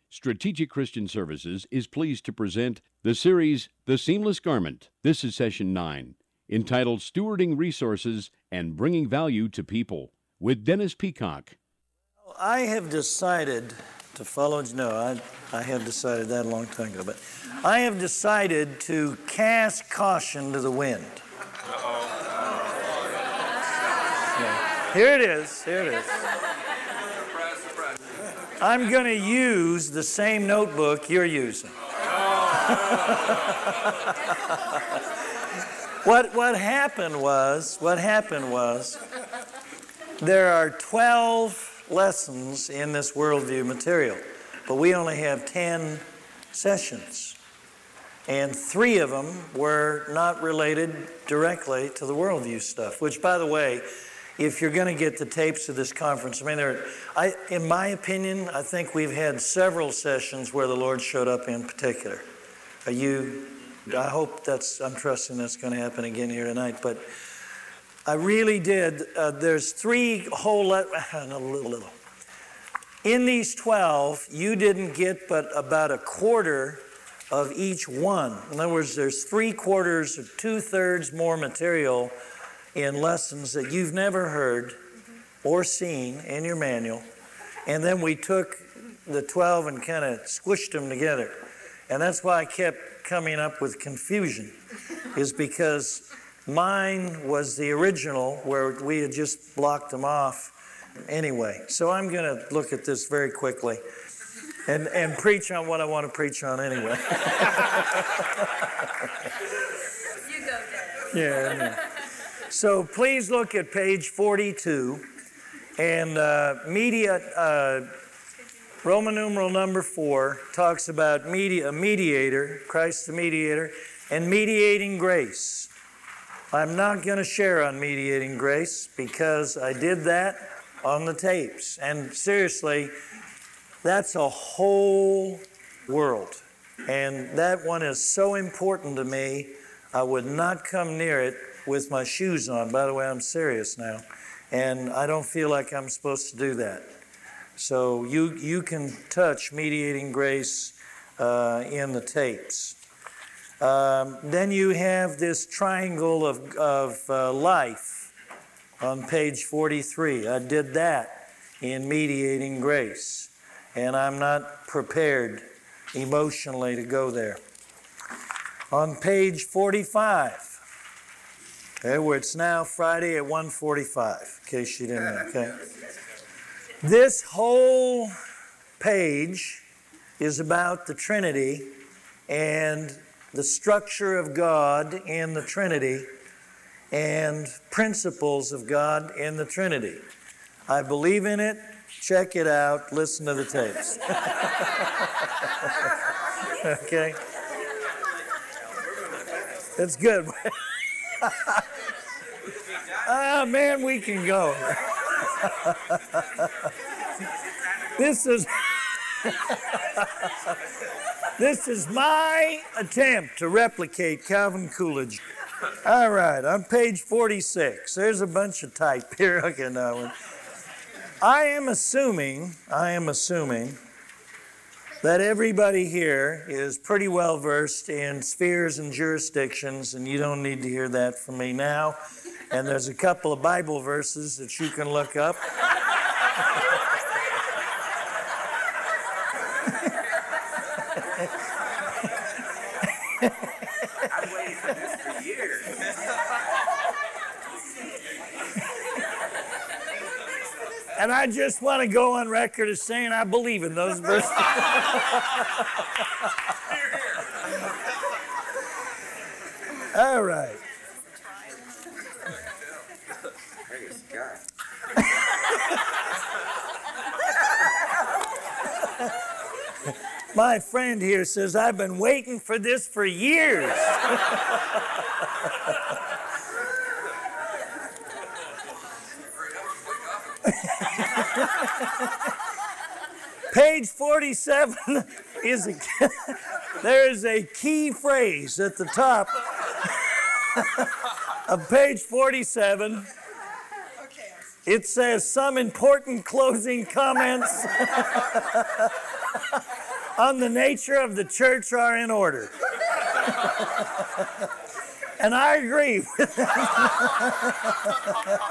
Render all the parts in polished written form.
Strategic Christian Services is pleased to present the series The Seamless Garment. This is Session 9, entitled Stewarding Resources and Bringing Value to People, with Dennis Peacock. I have decided to follow, I have decided that a long time ago, but I have decided to cast caution to the wind. Yeah. Here it is. I'm going to use the same notebook you're using. What happened was, there are 12 lessons in this worldview material, but we only have 10 sessions. And 3 of them were not related directly to the worldview stuff, which, by the way, if you're going to get the tapes of this conference, in my opinion, I think we've had several sessions where the Lord showed up in particular. I'm trusting that's going to happen again here tonight, but I really did. There's 3 whole, little. In these 12, you didn't get but about a quarter of each one. In other words, there's 3/4 or 2/3 more material in lessons that you've never heard or seen in your manual. And then we took the 12 and kind of squished them together. And that's why I kept coming up with confusion, is because mine was the original where we had just blocked them off anyway. So I'm going to look at this very quickly and preach on what I want to preach on anyway. You go, Dad. Yeah. So please look at page 42, and Roman numeral number 4 talks about a mediator, Christ the mediator, and mediating grace. I'm not going to share on mediating grace because I did that on the tapes. And seriously, that's a whole world. And that one is so important to me, I would not come near it with my shoes on. By the way, I'm serious now. And I don't feel like I'm supposed to do that. So you can touch mediating grace in the tapes. Then you have this triangle of life on page 43. I did that in mediating grace. And I'm not prepared emotionally to go there. On page 45, okay, where it's now Friday at 1:45, in case you didn't know, okay? This whole page is about the Trinity and the structure of God in the Trinity and principles of God in the Trinity. I believe in it. Check it out. Listen to the tapes. Okay? That's good. Man, we can go. This is my attempt to replicate Calvin Coolidge. All right, on page 46, there's a bunch of type here. Okay, now I am assuming that everybody here is pretty well versed in spheres and jurisdictions, and you don't need to hear that from me now. And there's a couple of Bible verses that you can look up. I've waited for this for years. And I just want to go on record as saying I believe in those verses. All right. My friend here says, I've been waiting for this for years. Page 47 there is a key phrase at the top of page 47. It says some important closing comments. on the nature of the church are in order. And I agree with that.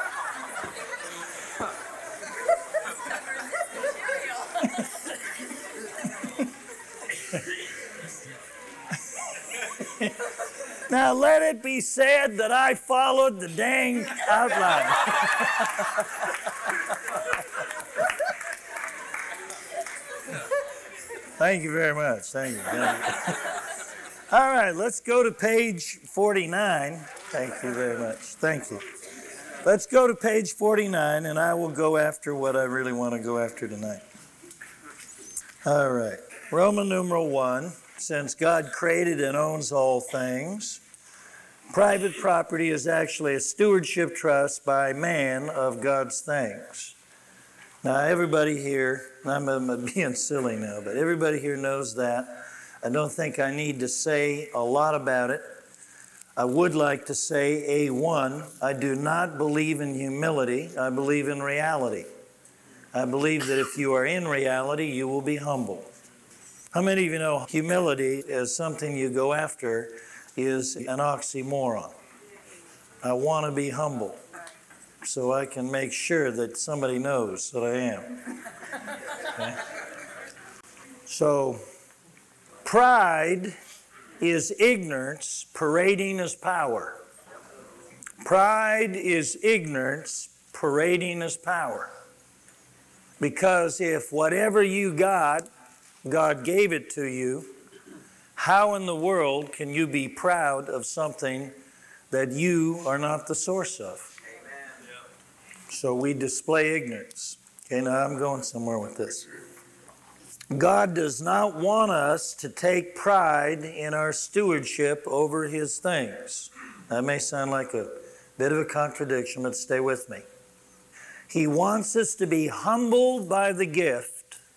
Now let it be said that I followed the dang outline. Thank you very much. Thank you. All right, let's go to page 49. Thank you very much. Thank you. Let's go to page 49, and I will go after what I really want to go after tonight. All right. Roman numeral 1. Since God created and owns all things, private property is actually a stewardship trust by man of God's things. Now, everybody here, I'm being silly now, but everybody here knows that. I don't think I need to say a lot about it. I would like to say, A1, I do not believe in humility. I believe in reality. I believe that if you are in reality, you will be humble. How many of you know humility is something you go after is an oxymoron? I want to be humble so I can make sure that somebody knows that I am. Okay? So, pride is ignorance parading as power. Pride is ignorance parading as power. Because if whatever you got, God gave it to you, how in the world can you be proud of something that you are not the source of? Amen. So we display ignorance. Okay, now I'm going somewhere with this. God does not want us to take pride in our stewardship over His things. That may sound like a bit of a contradiction, but stay with me. He wants us to be humbled by the gift,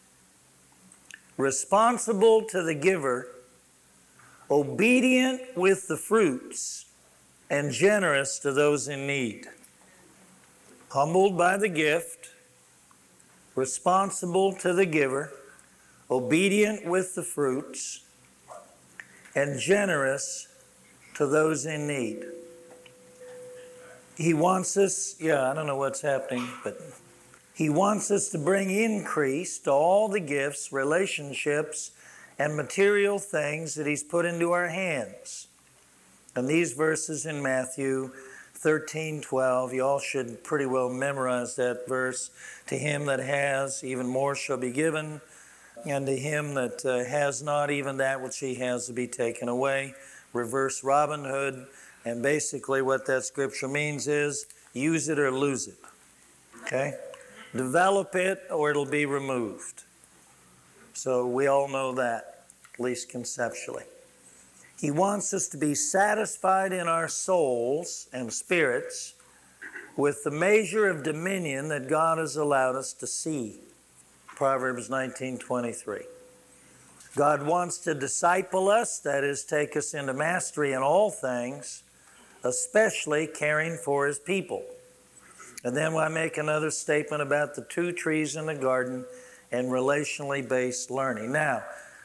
responsible to the giver, obedient with the fruits, and generous to those in need. Humbled by the gift, responsible to the giver, obedient with the fruits, and generous to those in need. He wants us, I don't know what's happening, but He wants us to bring increase to all the gifts, relationships, and material things that He's put into our hands. And these verses in Matthew 13:12, you all should pretty well memorize that verse. To him that has, even more shall be given, and to him that has not, even that which he has to be taken away. Reverse Robin Hood. And basically what that scripture means is, use it or lose it. Okay? Develop it or it'll be removed. So we all know that, at least conceptually. He wants us to be satisfied in our souls and spirits with the measure of dominion that God has allowed us to see. Proverbs 19:23. God wants to disciple us, that is, take us into mastery in all things, especially caring for His people. And then I make another statement about the 2 trees in the garden and relationally based learning. Now,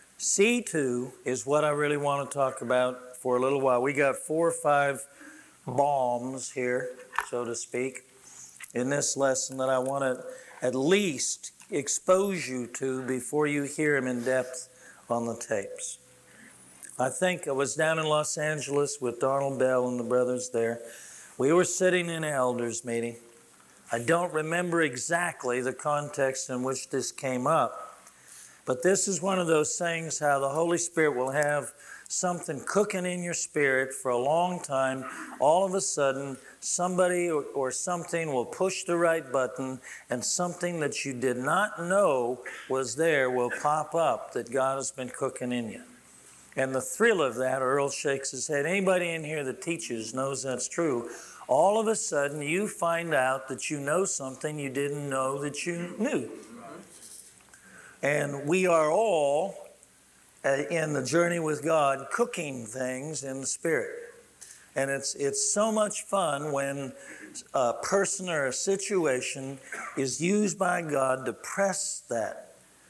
C2 is what I really want to talk about for a little while. We got 4 or 5 bombs here, so to speak, in this lesson that I want to at least expose you to before you hear them in depth on the tapes. I think I was down in Los Angeles with Donald Bell and the brothers there. We were sitting in an elders meeting. I don't remember exactly the context in which this came up, but this is one of those things how the Holy Spirit will have something cooking in your spirit for a long time. All of a sudden, somebody or something will push the right button, and something that you did not know was there will pop up that God has been cooking in you. And the thrill of that, Earl shakes his head. Anybody in here that teaches knows that's true. All of a sudden, you find out that you know something you didn't know that you knew. And we are all, in the journey with God, cooking things in the Spirit. And it's so much fun when a person or a situation is used by God to press that.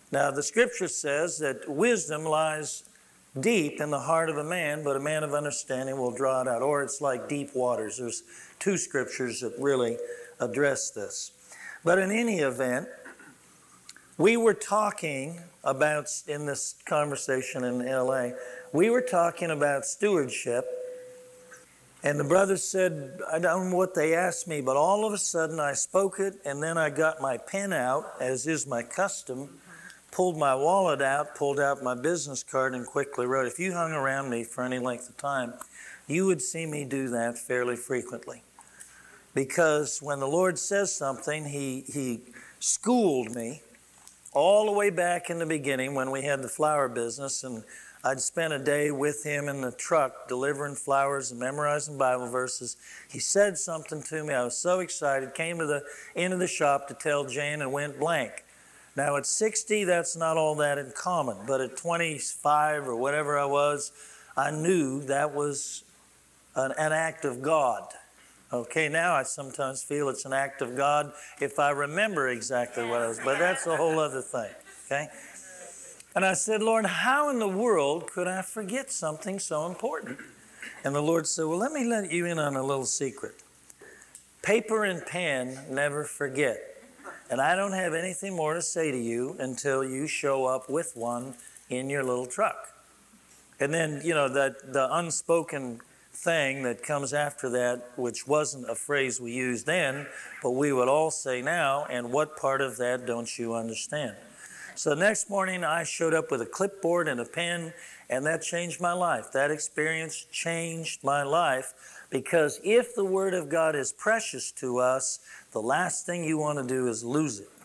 Now, the scripture says that wisdom lies deep in the heart of a man, but a man of understanding will draw it out. Or it's like deep waters. There's two scriptures that really address this. But in any event, we were talking about, in this conversation in LA, we were talking about stewardship. And the brother said, I don't know what they asked me, but all of a sudden I spoke it, and then I got my pen out, as is my custom, pulled my wallet out, pulled out my business card, and quickly wrote. If you hung around me for any length of time, you would see me do that fairly frequently. Because when the Lord says something, He schooled me all the way back in the beginning when we had the flower business, and I'd spent a day with him in the truck delivering flowers and memorizing Bible verses. He said something to me. I was so excited, came to the end of the shop to tell Jane and went blank. Now at 60, that's not all that uncommon, but at 25 or whatever I was, I knew that was an act of God. Okay, now I sometimes feel it's an act of God if I remember exactly what I was, but that's a whole other thing, okay? And I said, Lord, how in the world could I forget something so important? And the Lord said, well, let me let you in on a little secret. Paper and pen never forget. And I don't have anything more to say to you until you show up with one in your little truck. And then, you know, the unspoken thing that comes after that, which wasn't a phrase we used then, but we would all say now, and what part of that don't you understand? So the next morning I showed up with a clipboard and a pen, and that changed my life. That experience changed my life, because if the Word of God is precious to us, the last thing you want to do is lose it.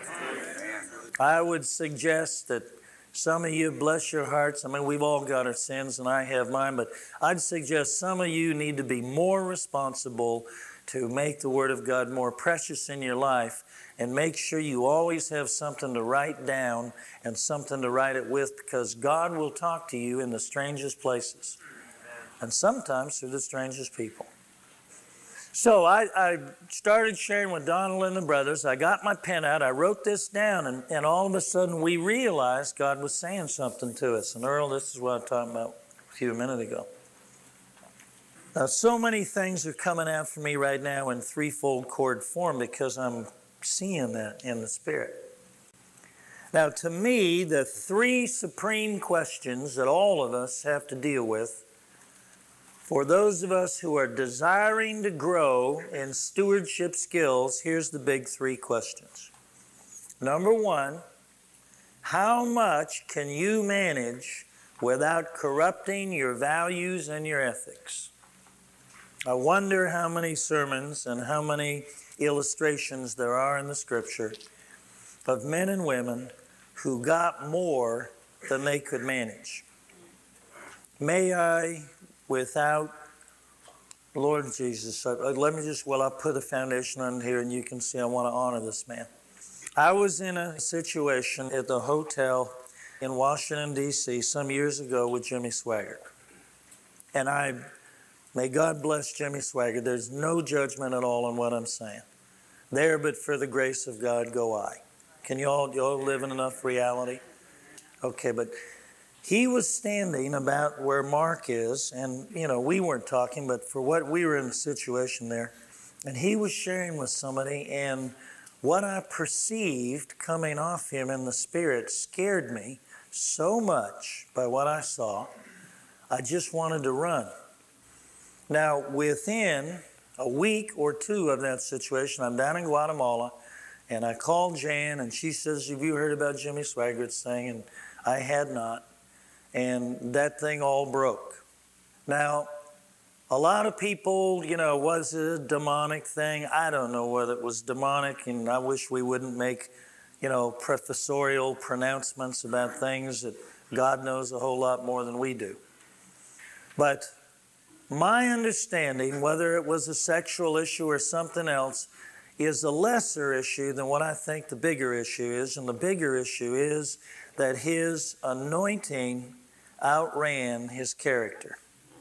I would suggest that some of you, bless your hearts, I mean, we've all got our sins, and I have mine, but I'd suggest some of you need to be more responsible to make the Word of God more precious in your life, and make sure you always have something to write down and something to write it with, because God will talk to you in the strangest places, and sometimes through the strangest people. So I started sharing with Donald and the brothers. I got my pen out. I wrote this down, and all of a sudden we realized God was saying something to us. And Earl, this is what I was talking about a few minutes ago. Now, so many things are coming out for me right now in threefold chord form because I'm seeing that in the Spirit. Now, to me, the three supreme questions that all of us have to deal with, for those of us who are desiring to grow in stewardship skills, here's the big three questions. Number one, how much can you manage without corrupting your values and your ethics? I wonder how many sermons and how many illustrations there are in the Scripture of men and women who got more than they could manage. May I, without, Lord Jesus, let me just, I'll put a foundation on here and you can see I want to honor this man. I was in a situation at the hotel in Washington, D.C. some years ago with Jimmy Swaggart. And may God bless Jimmy Swaggart. There's no judgment at all on what I'm saying. There, but for the grace of God, go I. Can you all live in enough reality? Okay, but he was standing about where Mark is, and, you know, we weren't talking, but for what we were in the situation there, and he was sharing with somebody, and what I perceived coming off him in the Spirit scared me so much by what I saw, I just wanted to run. Now, within a week or two of that situation, I'm down in Guatemala, and I called Jan, and she says, have you heard about Jimmy Swaggart's thing? And I had not. And that thing all broke. Now, a lot of people, you know, was it a demonic thing? I don't know whether it was demonic, and I wish we wouldn't make, you know, professorial pronouncements about things that God knows a whole lot more than we do. But my understanding, whether it was a sexual issue or something else, is a lesser issue than what I think the bigger issue is. And the bigger issue is that his anointing outran his character.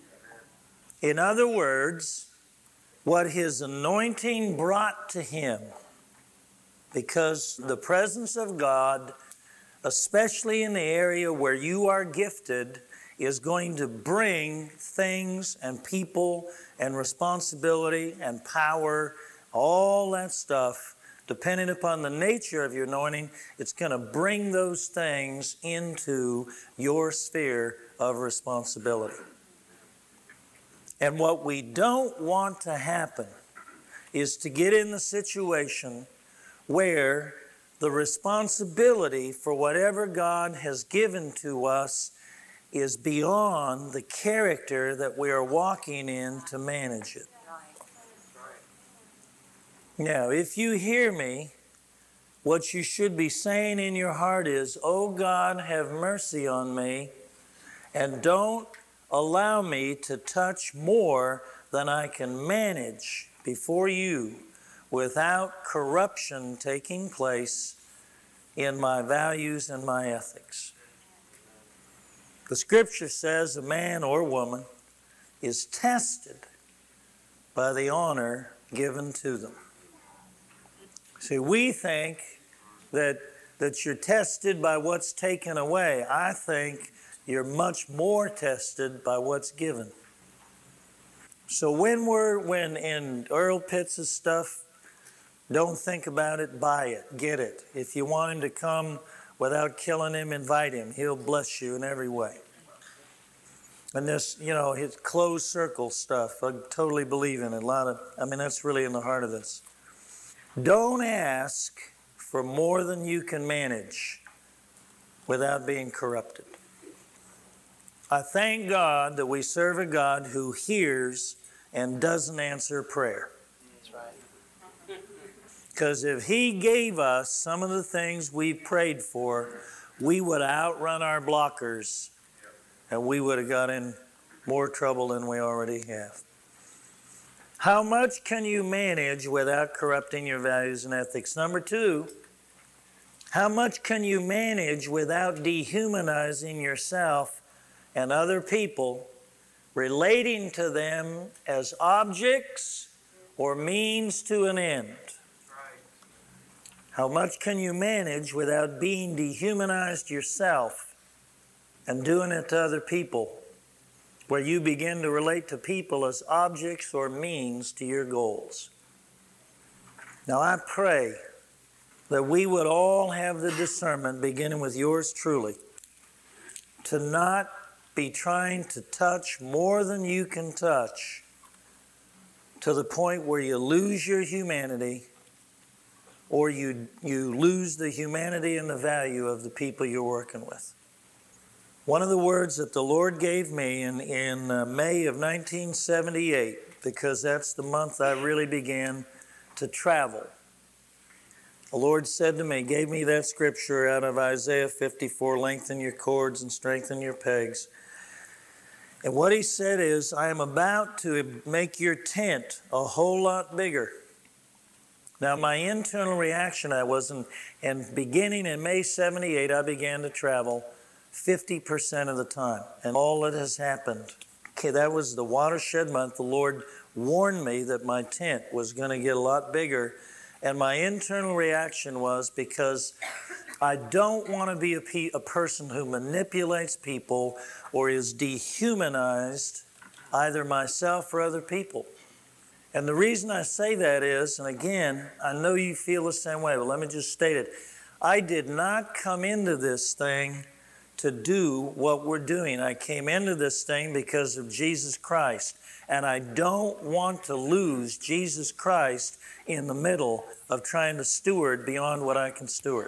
In other words, what his anointing brought to him, because the presence of God, especially in the area where you are gifted, is going to bring things and people and responsibility and power, all that stuff, depending upon the nature of your anointing, it's going to bring those things into your sphere of responsibility. And what we don't want to happen is to get in the situation where the responsibility for whatever God has given to us is beyond the character that we are walking in to manage it. Now, if you hear me, what you should be saying in your heart is, "Oh God, have mercy on me, and don't allow me to touch more than I can manage before you without corruption taking place in my values and my ethics." The scripture says a man or woman is tested by the honor given to them. See, we think that you're tested by what's taken away. I think you're much more tested by what's given. So when in Earl Pitts' stuff, don't think about it, buy it, get it. If you want him to come without killing him, invite him. He'll bless you in every way. And this, his closed circle stuff, I totally believe in it. That's really in the heart of this. Don't ask for more than you can manage without being corrupted. I thank God that we serve a God who hears and doesn't answer prayer. That's right. Because if He gave us some of the things we prayed for, we would outrun our blockers and we would have got in more trouble than we already have. How much can you manage without corrupting your values and ethics? Number 2, how much can you manage without dehumanizing yourself and other people, relating to them as objects or means to an end? How much can you manage without being dehumanized yourself and doing it to other people, where you begin to relate to people as objects or means to your goals? Now I pray that we would all have the discernment, beginning with yours truly, to not be trying to touch more than you can touch to the point where you lose your humanity, or you lose the humanity and the value of the people you're working with. One of the words that the Lord gave me in May of 1978, because that's the month I really began to travel. The Lord said to me, gave me that scripture out of Isaiah 54, lengthen your cords and strengthen your pegs. And what He said is, I am about to make your tent a whole lot bigger. Now, my internal reaction, beginning in May 78, I began to travel 50% of the time. And all that has happened, that was the watershed month. The Lord warned me that my tent was going to get a lot bigger. And my internal reaction was, because I don't want to be a person who manipulates people or is dehumanized, either myself or other people. And the reason I say that is, and again, I know you feel the same way, but let me just state it. I did not come into this thing to do what we're doing. I came into this thing because of Jesus Christ. And I don't want to lose Jesus Christ in the middle of trying to steward beyond what I can steward.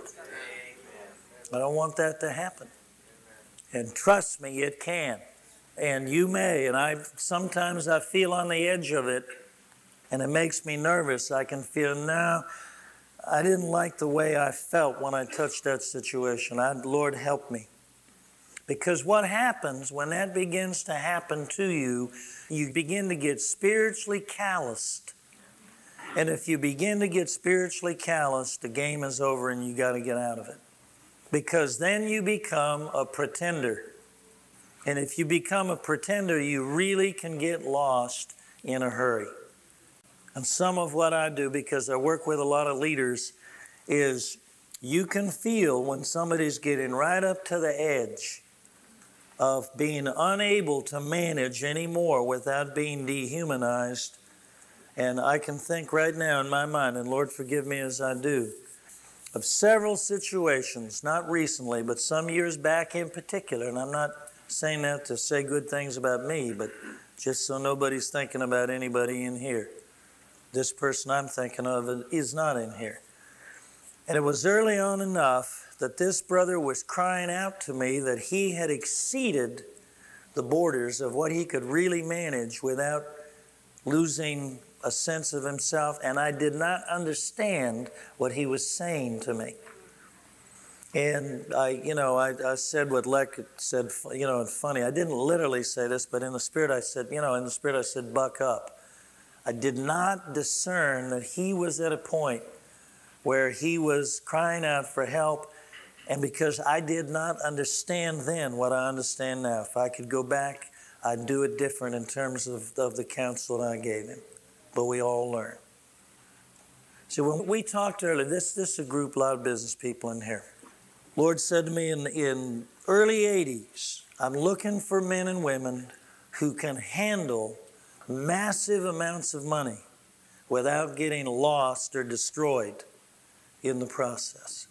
I don't want that to happen. And trust me, it can. And you may. And sometimes I feel on the edge of it, and it makes me nervous. I can feel, no, I didn't like the way I felt when I touched that situation. Lord, help me. Because what happens when that begins to happen to you, you begin to get spiritually calloused. And if you begin to get spiritually calloused, the game is over and you got to get out of it. Because then you become a pretender. And if you become a pretender, you really can get lost in a hurry. And some of what I do, because I work with a lot of leaders, is You can feel when somebody's getting right up to the edge of being unable to manage anymore without being dehumanized. And I can think right now in my mind, and Lord forgive me as I do, of several situations, not recently, but some years back in particular, and I'm not saying that to say good things about me, but just so nobody's thinking about anybody in here. This person I'm thinking of is not in here. And it was early on enough that this brother was crying out to me that he had exceeded the borders of what he could really manage without losing a sense of himself, and I did not understand what he was saying to me. And I said what Leck said, funny. I didn't literally say this, but in the spirit I said, buck up. I did not discern that he was at a point where he was crying out for help, and because I did not understand then what I understand now, if I could go back, I'd do it different in terms of the counsel that I gave him. But we all learn. See, when we talked earlier, this is a group, a lot of business people in here. Lord said to me in early 80s, I'm looking for men and women who can handle massive amounts of money without getting lost or destroyed in the process.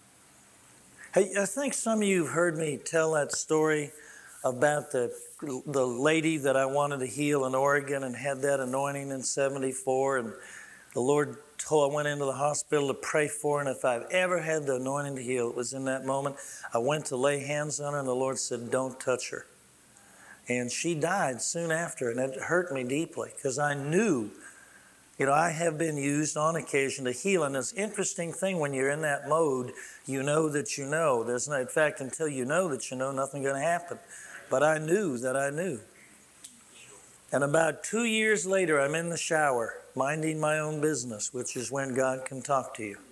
Hey, I think some of you have heard me tell that story about the lady that I wanted to heal in Oregon and had that anointing in 74. And the Lord I went into the hospital to pray for her. And if I've ever had the anointing to heal, it was in that moment. I went to lay hands on her and the Lord said, don't touch her. And she died soon after. And it hurt me deeply because I knew, I have been used on occasion to heal. And it's an interesting thing when you're in that mode, you know that you know. There's no, in fact, until you know that you know, nothing's going to happen. But I knew that I knew. And about 2 years later, I'm in the shower, minding my own business, which is when God can talk to you.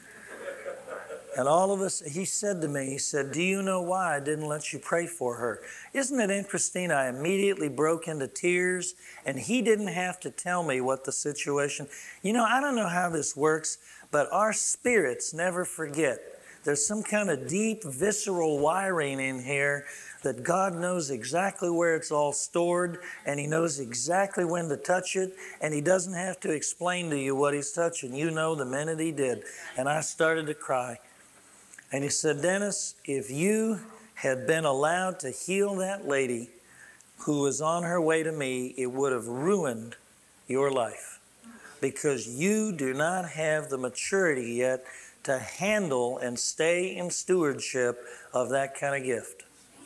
And all of us, he said to me, do you know why I didn't let you pray for her? Isn't it interesting? I immediately broke into tears, and he didn't have to tell me what the situation. I don't know how this works, but our spirits never forget. There's some kind of deep, visceral wiring in here that God knows exactly where it's all stored, and he knows exactly when to touch it, and he doesn't have to explain to you what he's touching. You know the minute he did. And I started to cry. And he said, Dennis, if you had been allowed to heal that lady who was on her way to me, it would have ruined your life. Because you do not have the maturity yet to handle and stay in stewardship of that kind of gift.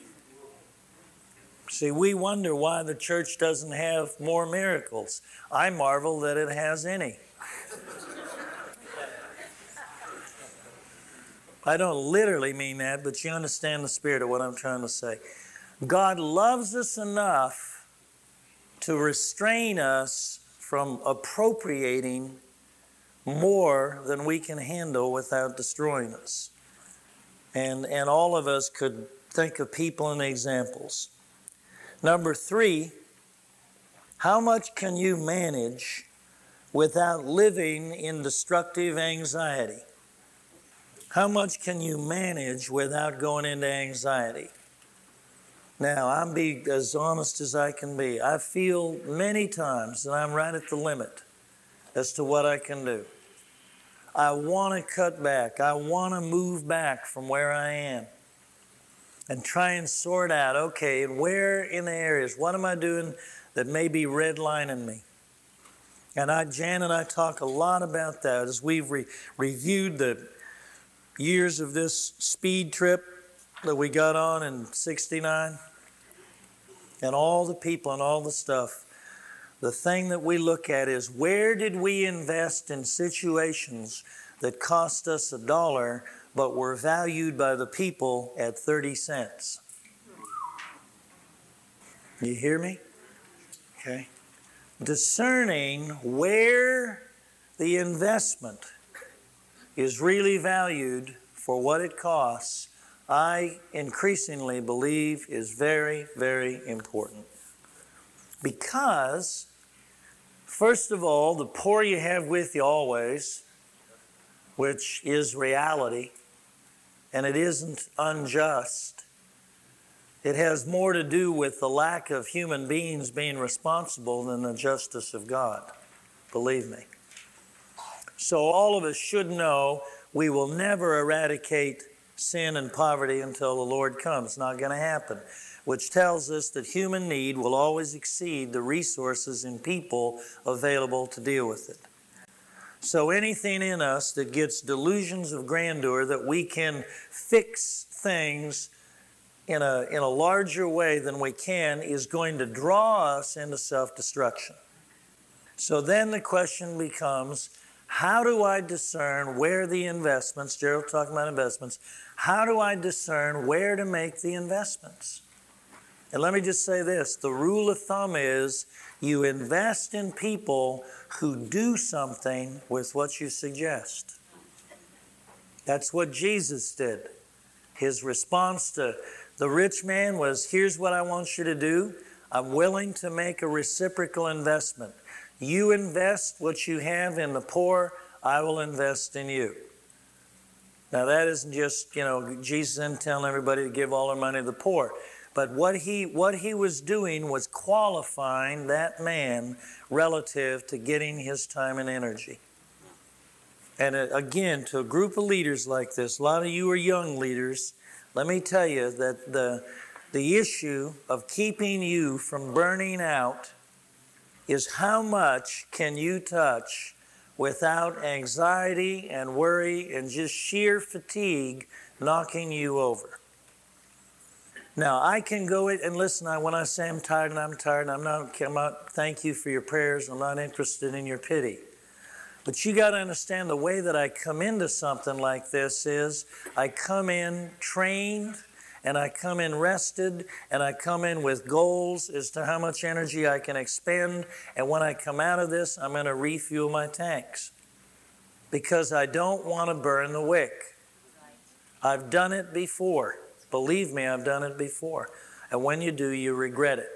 See, we wonder why the church doesn't have more miracles. I marvel that it has any. I don't literally mean that, but you understand the spirit of what I'm trying to say. God loves us enough to restrain us from appropriating more than we can handle without destroying us. And all of us could think of people and examples. Number 3, how much can you manage without living in destructive anxiety? How much can you manage without going into anxiety? Now, I'm being as honest as I can be. I feel many times that I'm right at the limit as to what I can do. I want to cut back. I want to move back from where I am and try and sort out, okay, where in the areas, what am I doing that may be redlining me? And Jan and I talk a lot about that as we've reviewed the years of this speed trip that we got on in 69 and all the people and all the stuff. The thing that we look at is, where did we invest in situations that cost us $1 but were valued by the people at 30 cents? You hear me? Okay. Discerning where the investment is really valued for what it costs, I increasingly believe is very, very important. Because, first of all, the poor you have with you always, which is reality, and it isn't unjust. It has more to do with the lack of human beings being responsible than the justice of God. Believe me. So all of us should know we will never eradicate sin and poverty until the Lord comes. It's not going to happen. Which tells us that human need will always exceed the resources and people available to deal with it. So anything in us that gets delusions of grandeur that we can fix things in a larger way than we can is going to draw us into self-destruction. So then the question becomes, how do I discern where the investments, Gerald talking about investments, how do I discern where to make the investments? And let me just say this, the rule of thumb is you invest in people who do something with what you suggest. That's what Jesus did. His response to the rich man was, here's what I want you to do. I'm willing to make a reciprocal investment. You invest what you have in the poor, I will invest in you. Now that isn't just, Jesus isn't telling everybody to give all their money to the poor. But what he was doing was qualifying that man relative to getting his time and energy. And again, to a group of leaders like this, a lot of you are young leaders, let me tell you that the issue of keeping you from burning out is how much can you touch without anxiety and worry and just sheer fatigue knocking you over. Now, I can go and listen, when I say I'm tired, I'm not, thank you for your prayers, I'm not interested in your pity. But you got to understand the way that I come into something like this is I come in trained and I come in rested and I come in with goals as to how much energy I can expend. And when I come out of this, I'm going to refuel my tanks because I don't want to burn the wick. I've done it before. Believe me, I've done it before. And when you do, you regret it.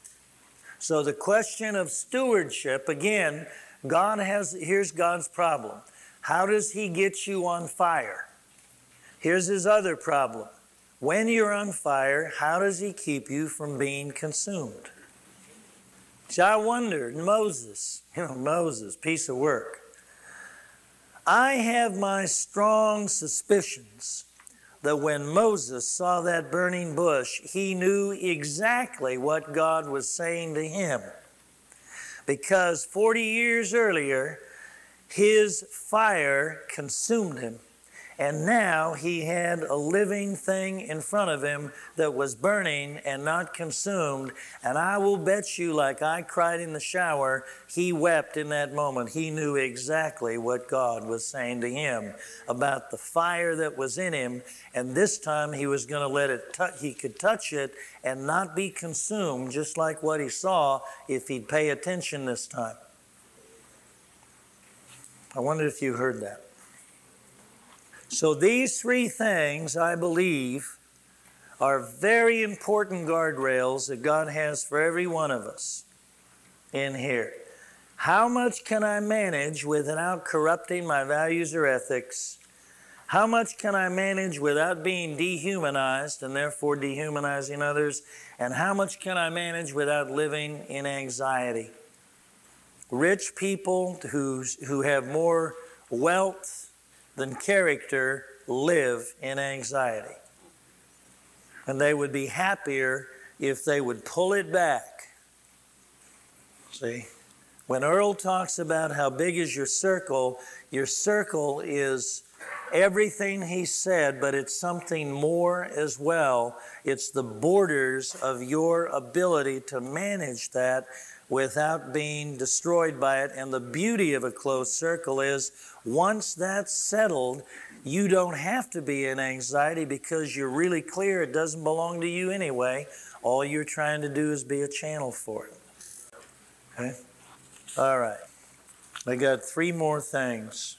So the question of stewardship, again, here's God's problem. How does He get you on fire? Here's His other problem. When you're on fire, how does He keep you from being consumed? See, I wondered, Moses, piece of work. I have my strong suspicions that when Moses saw that burning bush, he knew exactly what God was saying to him. Because 40 years earlier, his fire consumed him. And now he had a living thing in front of him that was burning and not consumed. And I will bet you, like I cried in the shower, he wept in that moment. He knew exactly what God was saying to him about the fire that was in him. And this time he was going to let it, he could touch it and not be consumed, just like what he saw if he'd pay attention this time. I wonder if you heard that. So these three things, I believe, are very important guardrails that God has for every one of us in here. How much can I manage without corrupting my values or ethics? How much can I manage without being dehumanized and therefore dehumanizing others? And how much can I manage without living in anxiety? Rich people who have more wealth than character live in anxiety. And they would be happier if they would pull it back. See, when Earl talks about how big is your circle is everything he said, but it's something more as well. It's the borders of your ability to manage that without being destroyed by it. And the beauty of a closed circle is once that's settled, you don't have to be in anxiety because you're really clear it doesn't belong to you anyway. All you're trying to do is be a channel for it. Okay? All right. I got 4 more things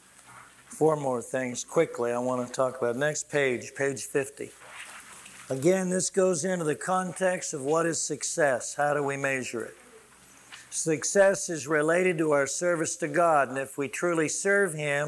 quickly I want to talk about. Next page 50. Again, this goes into the context of what is success. How do we measure it? Success is related to our service to God, and if we truly serve Him,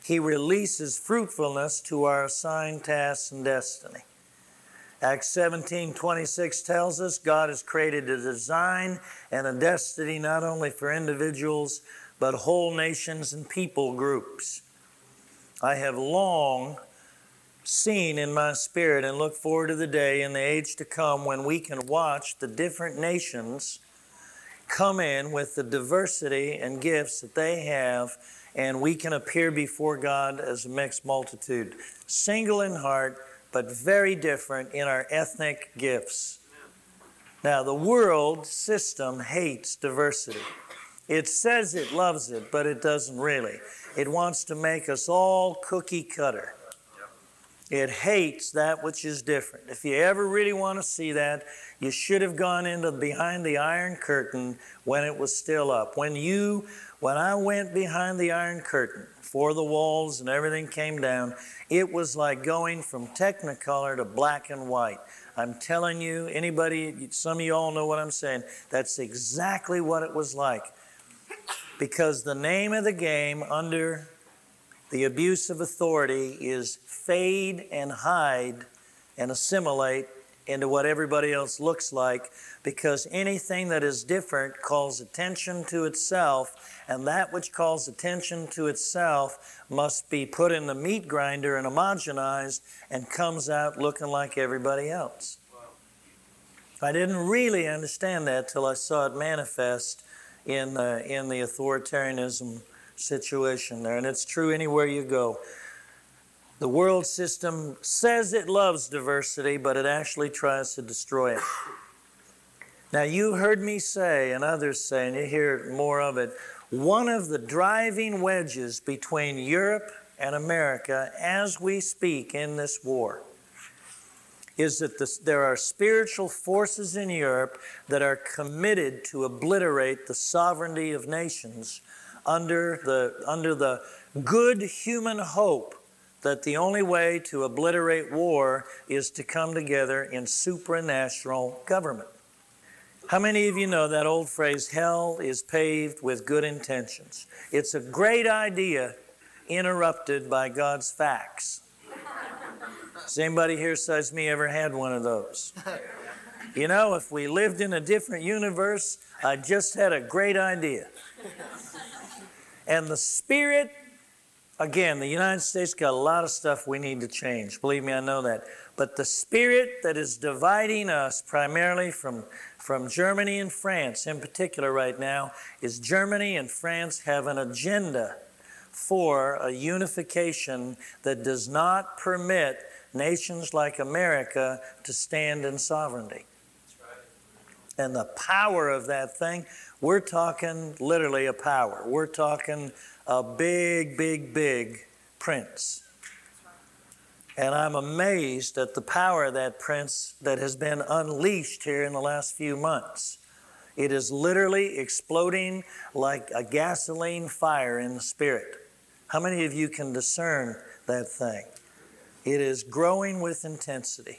He releases fruitfulness to our assigned tasks and destiny. Acts 17:26 tells us God has created a design and a destiny not only for individuals, but whole nations and people groups. I have long seen in my spirit and look forward to the day in the age to come when we can watch the different nations come in with the diversity and gifts that they have, and we can appear before God as a mixed multitude, single in heart, but very different in our ethnic gifts. Now, the world system hates diversity. It says it loves it, but it doesn't really. It wants to make us all cookie cutter. It hates that which is different. If you ever really want to see that, you should have gone into behind the Iron Curtain when it was still up. When I went behind the Iron Curtain, before the walls and everything came down, it was like going from Technicolor to black and white. I'm telling you, anybody, some of you all know what I'm saying. That's exactly what it was like. Because the name of the game under the abuse of authority is fade and hide and assimilate into what everybody else looks like, because anything that is different calls attention to itself, and that which calls attention to itself must be put in the meat grinder and homogenized and comes out looking like everybody else. Wow. I didn't really understand that till I saw it manifest in the authoritarianism situation there, and it's true anywhere you go. The world system says it loves diversity, but it actually tries to destroy it. Now, you heard me say, and others say, and you hear more of it, one of the driving wedges between Europe and America as we speak in this war is that there are spiritual forces in Europe that are committed to obliterate the sovereignty of nations under the good human hope that the only way to obliterate war is to come together in supranational government. How many of you know that old phrase, hell is paved with good intentions? It's a great idea interrupted by God's facts. Has anybody here besides me ever had one of those? You know, if we lived in a different universe, I just had a great idea. And the Spirit, again, the United States got a lot of stuff we need to change. Believe me, I know that. But the Spirit that is dividing us primarily from Germany and France in particular right now is Germany and France have an agenda for a unification that does not permit nations like America to stand in sovereignty. And the power of that thing, we're talking literally a power. We're talking a big, big, big prince. And I'm amazed at the power of that prince that has been unleashed here in the last few months. It is literally exploding like a gasoline fire in the spirit. How many of you can discern that thing? It is growing with intensity.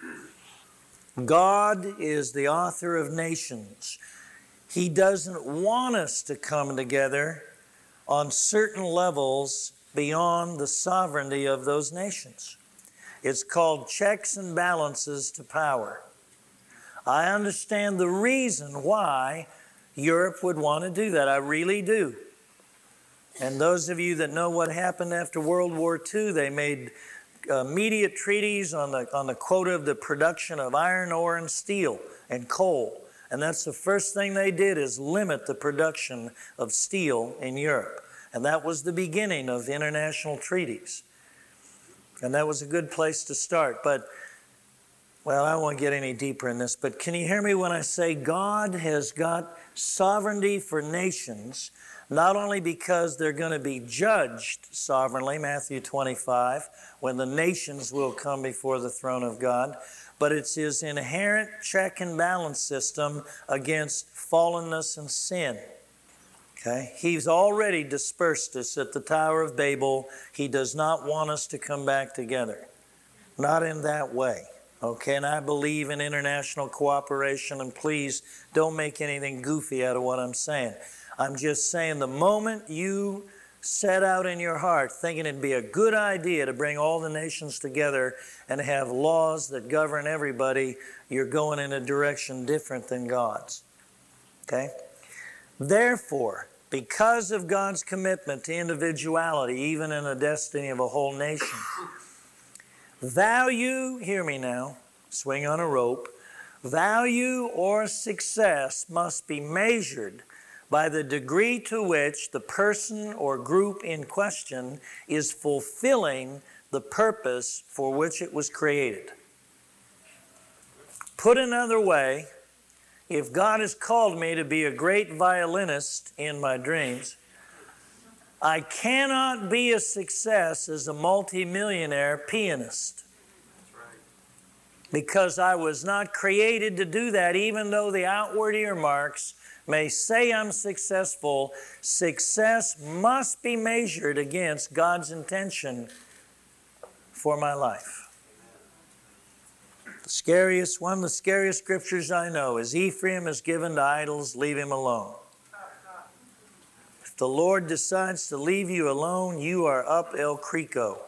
God is the author of nations. He doesn't want us to come together on certain levels beyond the sovereignty of those nations. It's called checks and balances to power. I understand the reason why Europe would want to do that. I really do. And those of you that know what happened after World War II, they made immediate treaties on the quota of the production of iron ore and steel and coal. And that's the first thing they did, is limit the production of steel in Europe. And that was the beginning of international treaties. And that was a good place to start. But, well, I won't get any deeper in this, but can you hear me when I say God has got sovereignty for nations, not only because they're going to be judged sovereignly, Matthew 25, when the nations will come before the throne of God, but it's His inherent check and balance system against fallenness and sin. Okay? He's already dispersed us at the Tower of Babel. He does not want us to come back together. Not in that way. Okay, and I believe in international cooperation, and please don't make anything goofy out of what I'm saying. I'm just saying the moment you set out in your heart thinking it'd be a good idea to bring all the nations together and have laws that govern everybody, you're going in a direction different than God's. Okay? Therefore, because of God's commitment to individuality, even in the destiny of a whole nation, value, hear me now, swing on a rope, value or success must be measured by the degree to which the person or group in question is fulfilling the purpose for which it was created. Put another way, if God has called me to be a great violinist in my dreams, I cannot be a success as a multimillionaire pianist. Because I was not created to do that, even though the outward earmarks may say I'm successful. Success must be measured against God's intention for my life. One of the scariest scriptures I know is Ephraim is given to idols, leave him alone. If the Lord decides to leave you alone, you are up El Crico.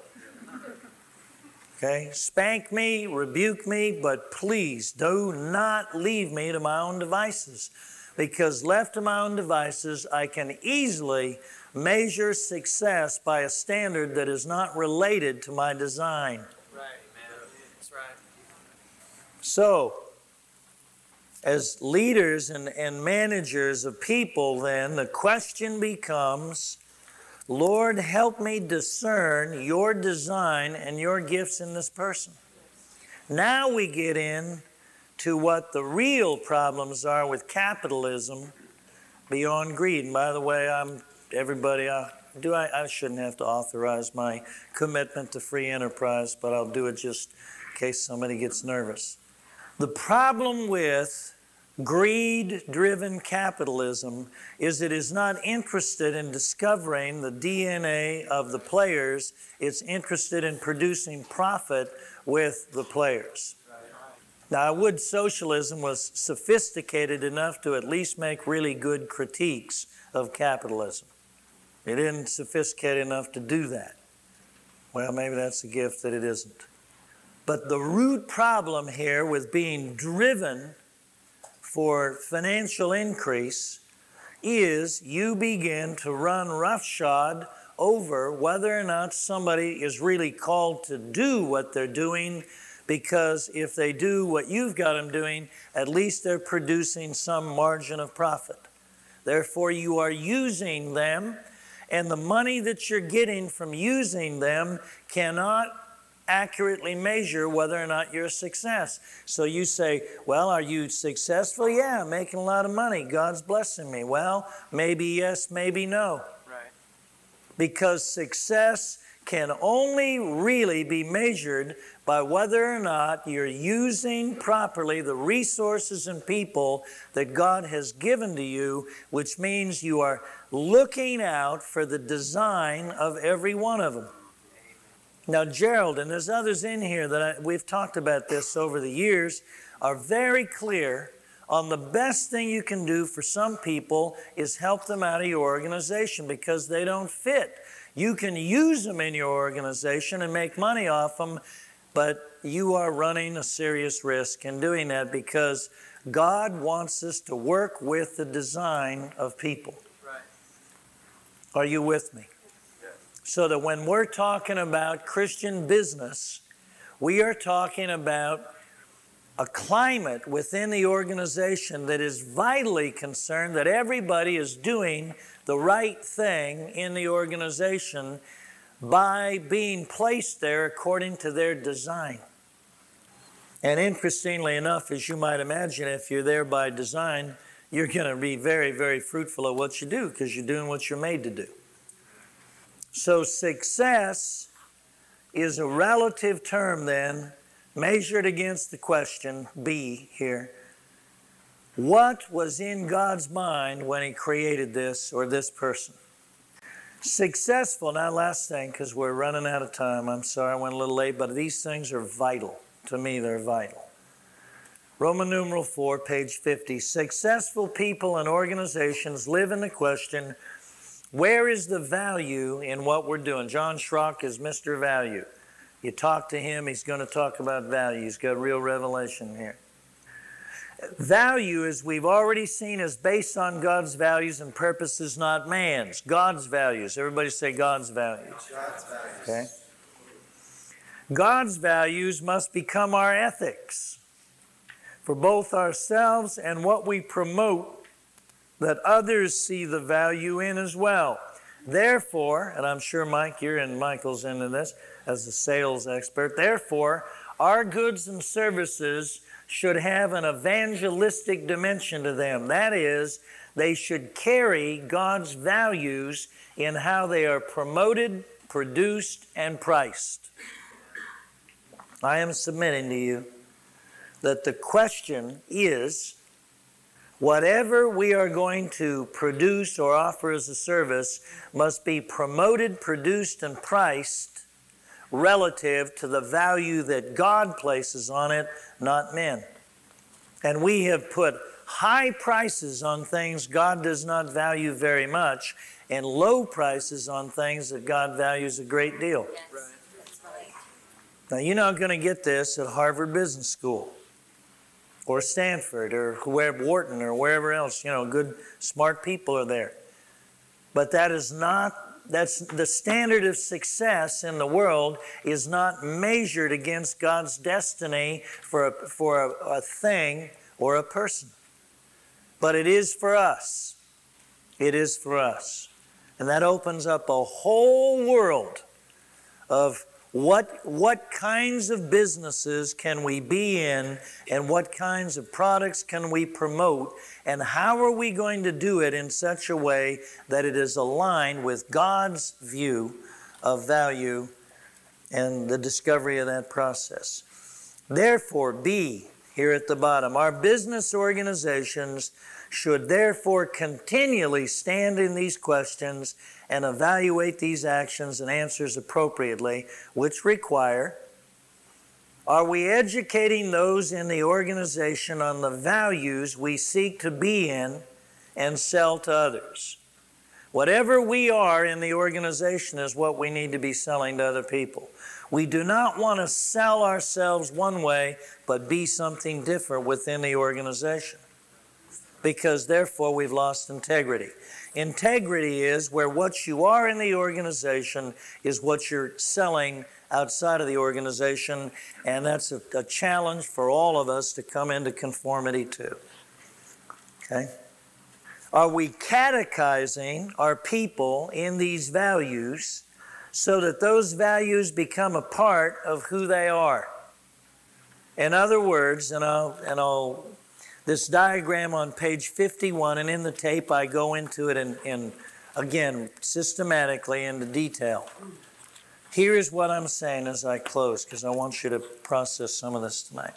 Okay? Spank me, rebuke me, but please do not leave me to my own devices. Because left to my own devices, I can easily measure success by a standard that is not related to my design. Right, man. That's right. So, as leaders and managers of people, then, the question becomes, Lord, help me discern your design and your gifts in this person. Now we get in to what the real problems are with capitalism beyond greed. And by the way, I shouldn't have to authorize my commitment to free enterprise, but I'll do it just in case somebody gets nervous. The problem with greed-driven capitalism is it is not interested in discovering the DNA of the players. It's interested in producing profit with the players. Now, socialism was sophisticated enough to at least make really good critiques of capitalism. It isn't sophisticated enough to do that. Well, maybe that's a gift that it isn't. But the root problem here with being driven for financial increase is you begin to run roughshod over whether or not somebody is really called to do what they're doing, because if they do what you've got them doing, at least they're producing some margin of profit. Therefore, you are using them, and the money that you're getting from using them cannot accurately measure whether or not you're a success. So you say, well, are you successful? Yeah, I'm making a lot of money. God's blessing me. Well, maybe yes, maybe no. Right. Because success can only really be measured by whether or not you're using properly the resources and people that God has given to you, which means you are looking out for the design of every one of them. Now, Gerald, and there's others in here that we've talked about this over the years, are very clear on the best thing you can do for some people is help them out of your organization because they don't fit. You can use them in your organization and make money off them, but you are running a serious risk in doing that because God wants us to work with the design of people. Right. Are you with me? So that when we're talking about Christian business, we are talking about a climate within the organization that is vitally concerned that everybody is doing the right thing in the organization by being placed there according to their design. And interestingly enough, as you might imagine, if you're there by design, you're going to be very, very fruitful at what you do because you're doing what you're made to do. So success is a relative term then, measured against the question, B here. What was in God's mind when He created this or this person? Successful, now last thing, because we're running out of time. I'm sorry I went a little late, but these things are vital. To me, they're vital. Roman numeral 4, page 50. Successful people and organizations live in the question, Where is the value in what we're doing? John Schrock is Mr. Value. You talk to him, he's going to talk about value. He's got real revelation here. Value, as we've already seen, is based on God's values and purposes, not man's. God's values. Everybody say God's values. God's values. Okay? God's values must become our ethics for both ourselves and what we promote that others see the value in as well. Therefore, and I'm sure Michael's into this as a sales expert, therefore, our goods and services should have an evangelistic dimension to them. That is, they should carry God's values in how they are promoted, produced, and priced. I am submitting to you that the question is, whatever we are going to produce or offer as a service must be promoted, produced, and priced relative to the value that God places on it, not men. And we have put high prices on things God does not value very much and low prices on things that God values a great deal. Yes. That's right. Now, you're not going to get this at Harvard Business School or Stanford or Wharton or wherever else, good, smart people are there. But that's the standard of success in the world is not measured against God's destiny for a thing or a person. But it is for us. It is for us. And that opens up a whole world of what kinds of businesses can we be in and what kinds of products can we promote and how are we going to do it in such a way that it is aligned with God's view of value and the discovery of that process. Therefore, B, here at the bottom, our business organizations should therefore continually stand in these questions and evaluate these actions and answers appropriately, which require, are we educating those in the organization on the values we seek to be in and sell to others? Whatever we are in the organization is what we need to be selling to other people. We do not want to sell ourselves one way, but be something different within the organization, because therefore we've lost integrity. Integrity is where what you are in the organization is what you're selling outside of the organization, and that's a challenge for all of us to come into conformity to. Okay? Are we catechizing our people in these values so that those values become a part of who they are? In other words, this diagram on page 51, and in the tape I go into it in again, systematically into detail. Here is what I'm saying as I close, because I want you to process some of this tonight.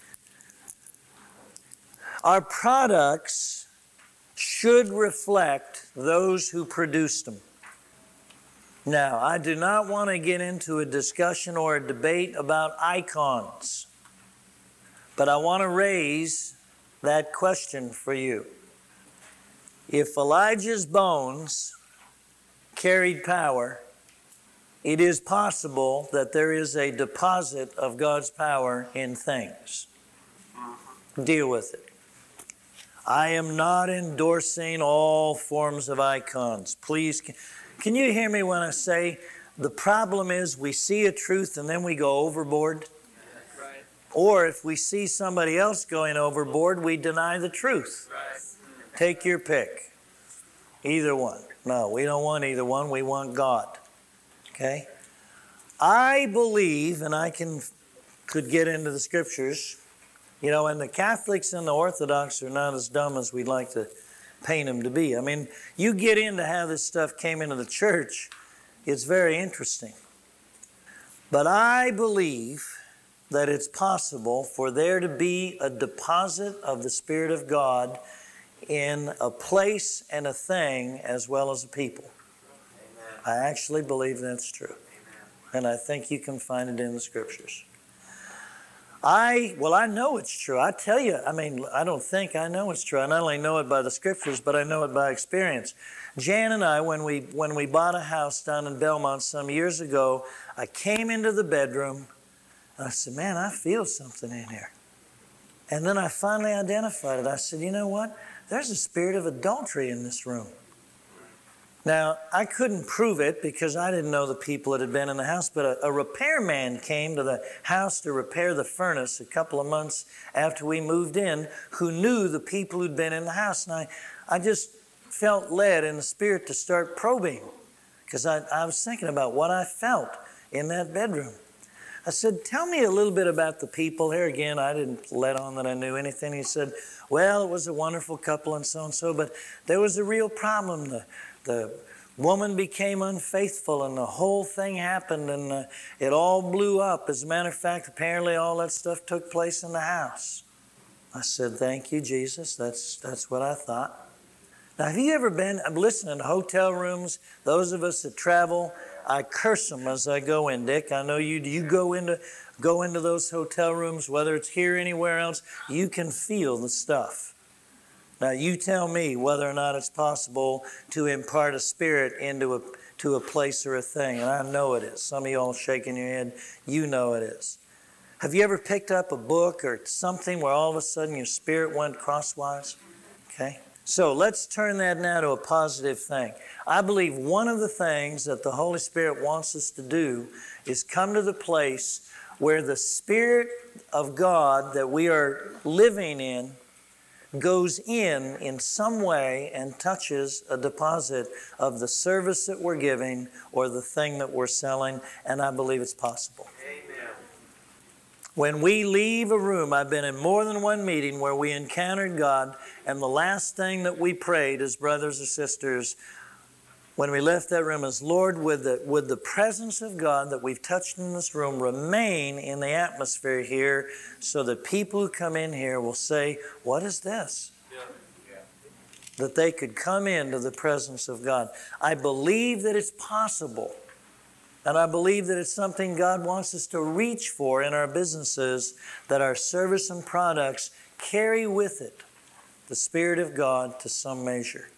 Our products should reflect those who produced them. Now, I do not want to get into a discussion or a debate about icons, but I want to raise that question for you. If Elijah's bones carried power, it is possible that there is a deposit of God's power in things. Deal with it. I am not endorsing all forms of icons. Please, can you hear me when I say the problem is we see a truth and then we go overboard? Right. Or if we see somebody else going overboard, we deny the truth. Right. Take your pick. Either one. No, we don't want either one. We want God. Okay? I believe, and I could get into the scriptures, and the Catholics and the Orthodox are not as dumb as we'd like to paint them to be. I mean, you get into how this stuff came into the church, it's very interesting. But I believe that it's possible for there to be a deposit of the Spirit of God in a place and a thing as well as a people. Amen. I actually believe that's true. Amen. And I think you can find it in the scriptures. I know it's true. I tell you, I don't think I know it's true. I not only know it by the scriptures, but I know it by experience. Jan and I, when we bought a house down in Belmont some years ago, I came into the bedroom and I said, man, I feel something in here. And then I finally identified it. I said, you know what? There's a spirit of adultery in this room. Now, I couldn't prove it because I didn't know the people that had been in the house, but a repairman came to the house to repair the furnace a couple of months after we moved in, who knew the people who'd been in the house. And I just felt led in the spirit to start probing because I was thinking about what I felt in that bedroom. I said, tell me a little bit about the people. Here again, I didn't let on that I knew anything. He said, well, it was a wonderful couple and so, but there was a real problem. The woman became unfaithful and the whole thing happened and it all blew up. As a matter of fact, apparently all that stuff took place in the house. I said, thank you, Jesus. That's what I thought. Now, have you ever been, I'm listening to hotel rooms, those of us that travel, I curse them as I go in, Dick. I know you. Do you go into those hotel rooms, whether it's here or anywhere else? You can feel the stuff. Now, you tell me whether or not it's possible to impart a spirit to a place or a thing, and I know it is. Some of you all shaking your head. You know it is. Have you ever picked up a book or something where all of a sudden your spirit went crosswise? Okay. So let's turn that now to a positive thing. I believe one of the things that the Holy Spirit wants us to do is come to the place where the Spirit of God that we are living in goes in some way and touches a deposit of the service that we're giving or the thing that we're selling, and I believe it's possible. Amen. When we leave a room, I've been in more than one meeting where we encountered God, and the last thing that we prayed as brothers or sisters when we left that room is, Lord, would the presence of God that we've touched in this room remain in the atmosphere here so that people who come in here will say, what is this? Yeah. That they could come into the presence of God. I believe that it's possible. And I believe that it's something God wants us to reach for in our businesses, that our service and products carry with it the Spirit of God to some measure.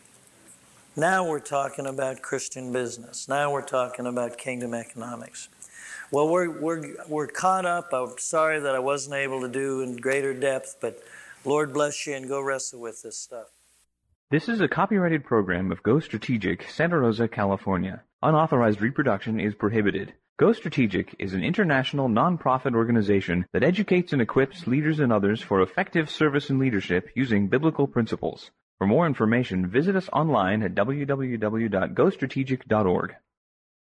Now we're talking about Christian business. Now we're talking about kingdom economics. Well, we're caught up. I'm sorry that I wasn't able to do in greater depth, but Lord bless you and go wrestle with this stuff. This is a copyrighted program of Go Strategic, Santa Rosa, California. Unauthorized reproduction is prohibited. Go Strategic is an international non-profit organization that educates and equips leaders and others for effective service and leadership using biblical principles. For more information, visit us online at www.gostrategic.org.